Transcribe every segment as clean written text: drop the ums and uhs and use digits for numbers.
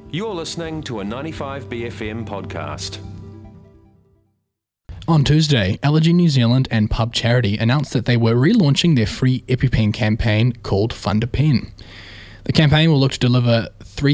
You're listening to a 95BFM podcast. On Tuesday, Allergy New Zealand and Pub Charity announced that they were relaunching their free EpiPen campaign called Fund a Pen. The campaign will look to deliver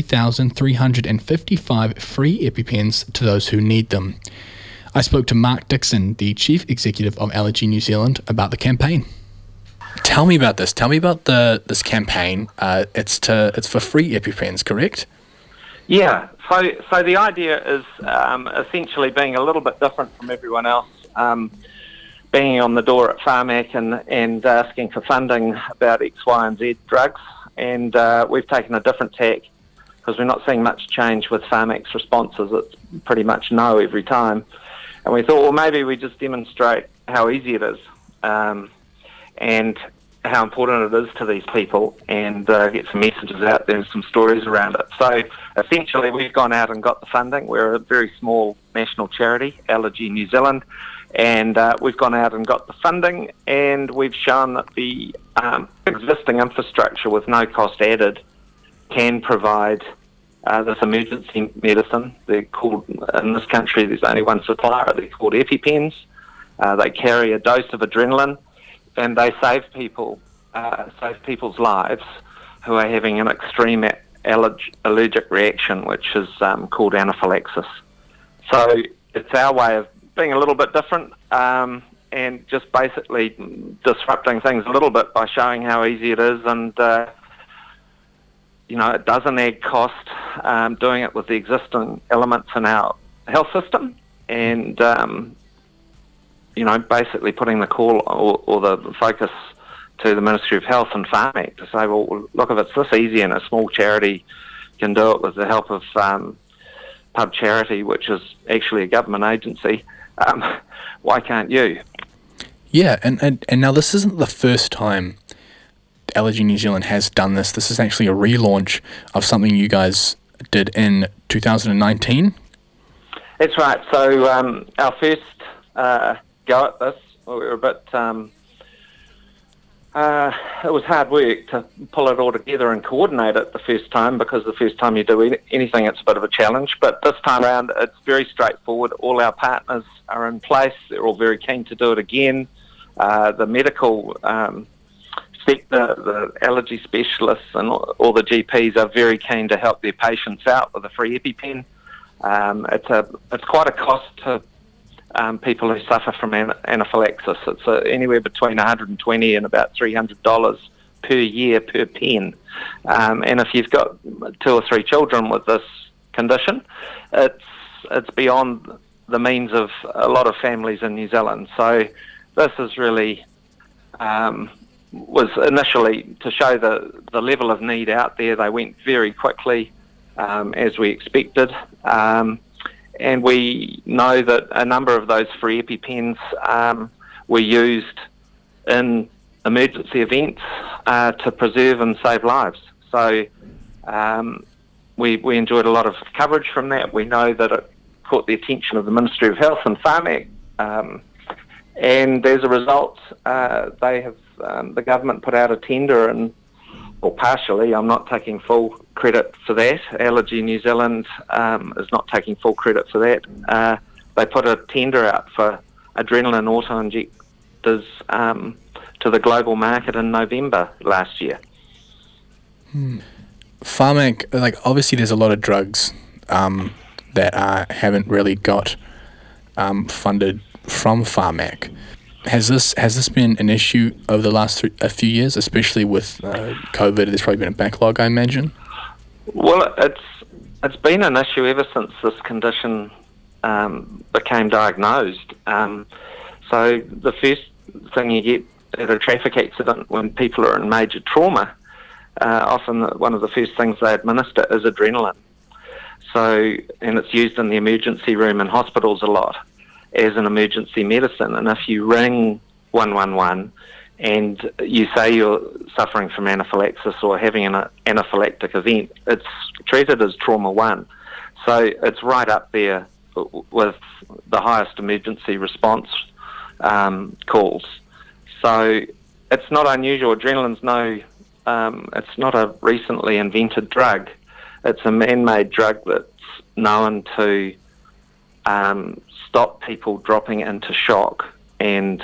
3,355 free EpiPens to those who need them. I spoke to Mark Dixon, the Chief Executive of Allergy New Zealand, about the campaign. Tell me about this. Tell me about this campaign. It's for free EpiPens, correct? Yeah, so the idea is essentially being a little bit different from everyone else, banging on the door at Pharmac and asking for funding about X, Y and Z drugs. And we've taken a different tack because we're not seeing much change with Pharmac's responses. It's pretty much no every time. And we thought, well, maybe we just demonstrate how easy it is and how important it is to these people and get some messages out there and some stories around it. So essentially we've gone out and got the funding. We're a very small national charity, Allergy New Zealand, and we've gone out and got the funding, and we've shown that the existing infrastructure with no cost added can provide this emergency medicine. They're called, in this country there's only one supplier, they're called EpiPens. They carry a dose of adrenaline, and they save people's lives who are having an extreme allergic reaction, which is called anaphylaxis. So it's our way of being a little bit different and just basically disrupting things a little bit by showing how easy it is, and it doesn't add cost, doing it with the existing elements in our health system, and basically putting the call or the focus to the Ministry of Health and Pharmac to say, well, look, if it's this easy and a small charity can do it with the help of Pub Charity, which is actually a government agency, why can't you? Yeah, and now this isn't the first time Allergy New Zealand has done this. This is actually a relaunch of something you guys did in 2019. That's right. So our first go at this, we were a bit it was hard work to pull it all together and coordinate it the first time, because the first time you do anything it's a bit of a challenge, but this time around it's very straightforward. All our partners are in place, they're all very keen to do it again. The medical sector, the allergy specialists and all the GPs are very keen to help their patients out with a free EpiPen. It's quite a cost to people who suffer from anaphylaxis. It's anywhere between $120 and about $300 per year per pen. And if you've got 2 or 3 children with this condition, it's beyond the means of a lot of families in New Zealand. So this is really was initially to show the level of need out there. They went very quickly, as we expected. And we know that a number of those free EpiPens were used in emergency events to preserve and save lives. So we enjoyed a lot of coverage from that. We know that it caught the attention of the Ministry of Health and Pharmac, and as a result, the government put out a tender, and partially, I'm not taking full credit for that. Allergy New Zealand is not taking full credit for that. They put a tender out for adrenaline auto-injectors to the global market in November last year. Pharmac, obviously there's a lot of drugs that haven't really got funded from Pharmac. Has this been an issue over the last a few years, especially with COVID? There's probably been a backlog, I imagine. Well, it's been an issue ever since this condition became diagnosed. So the first thing you get at a traffic accident when people are in major trauma, often one of the first things they administer is adrenaline. So, and it's used in the emergency room in hospitals a lot as an emergency medicine. And if you ring 111 and you say you're suffering from anaphylaxis or having an anaphylactic event, it's treated as trauma 1. So it's right up there with the highest emergency response calls. So it's not unusual. Adrenaline's it's not a recently invented drug. It's a man-made drug that's known to stop people dropping into shock and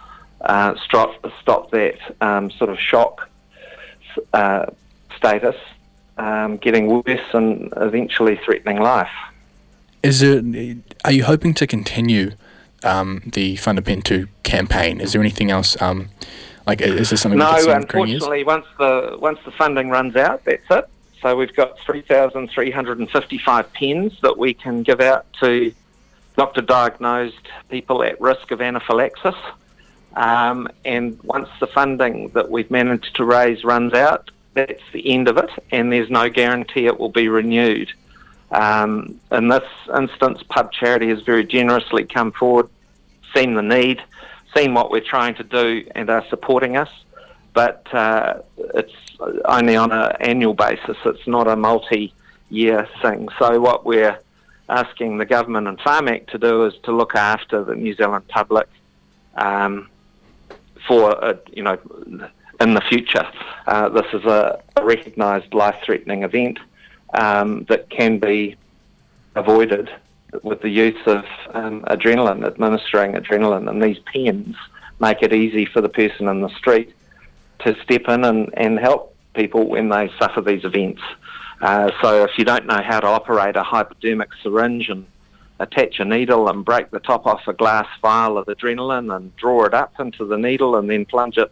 stop that sort of shock status getting worse and eventually threatening life. Are you hoping to continue the Fund a Pen 2 campaign? Is there anything else? Is this something? No, we can see unfortunately, once the funding runs out, that's it. So we've got 3,355 pens that we can give out to doctor-diagnosed people at risk of anaphylaxis. And once the funding that we've managed to raise runs out, that's the end of it, and there's no guarantee it will be renewed. In this instance, Pub Charity has very generously come forward, seen the need, seen what we're trying to do, and are supporting us. But it's only on an annual basis. It's not a multi-year thing. So what we're asking the government and Pharmac to do is to look after the New Zealand public for in the future. This is a recognised life-threatening event that can be avoided with the use of administering adrenaline, and these pens make it easy for the person in the street to step in and help people when they suffer these events. So if you don't know how to operate a hypodermic syringe and attach a needle and break the top off a glass vial of adrenaline and draw it up into the needle and then plunge it,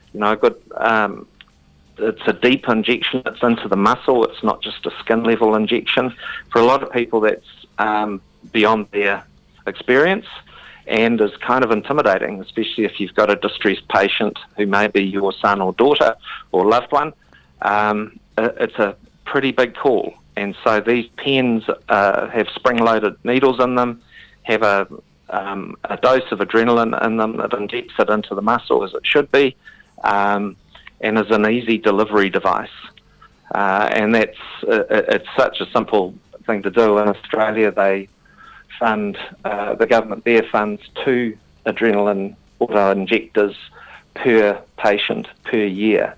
it's a deep injection, it's into the muscle, it's not just a skin level injection. For a lot of people that's beyond their experience and is kind of intimidating, especially if you've got a distressed patient who may be your son or daughter or loved one. It's a pretty big call, and so these pens have spring-loaded needles in them, have a dose of adrenaline in them that injects it into the muscle as it should be, and is an easy delivery device. And it's such a simple thing to do. In Australia, they fund, the government there funds 2 adrenaline auto-injectors per patient per year.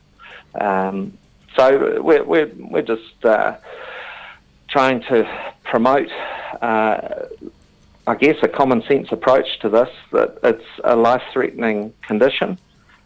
So we're just trying to promote, I guess, a common sense approach to this, that it's a life-threatening condition.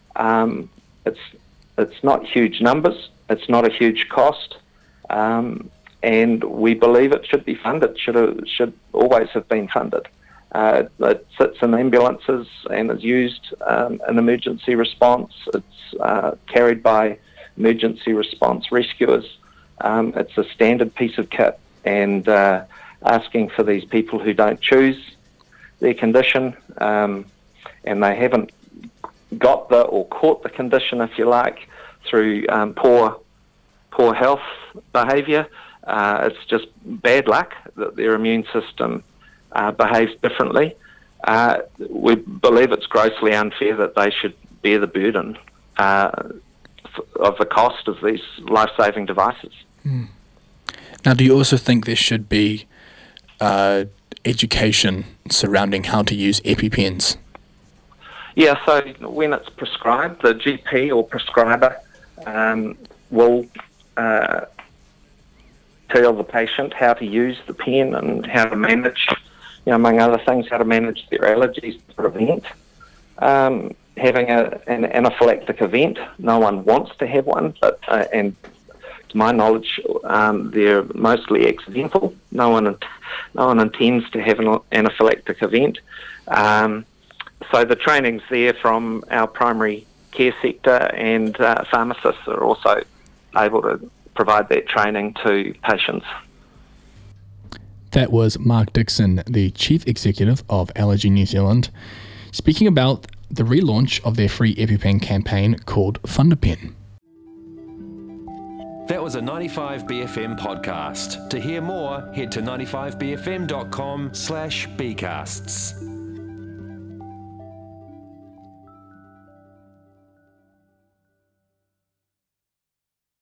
It's not huge numbers, it's not a huge cost, and we believe it should be funded, should always have been funded. It sits in ambulances and is used in emergency response. It's carried by emergency response rescuers. It's a standard piece of kit, and asking for these people who don't choose their condition and they haven't got or caught the condition, if you like, through poor health behaviour. It's just bad luck that their immune system behaves differently. We believe it's grossly unfair that they should bear the burden of the cost of these life-saving devices. Now, do you also think there should be education surrounding how to use EpiPens? Yeah, so when it's prescribed, the GP or prescriber will tell the patient how to use the pen and how to manage, among other things, how to manage their allergies to prevent having an anaphylactic event. No one wants to have one, but and to my knowledge, they're mostly accidental. No one intends to have an anaphylactic event. So the training's there from our primary care sector, and pharmacists are also able to provide that training to patients. That was Mark Dixon, the Chief Executive of Allergy New Zealand, speaking about the relaunch of their free EpiPen campaign called Fund a Pen. That was a 95BFM podcast. To hear more, head to 95bfm.com/bcasts.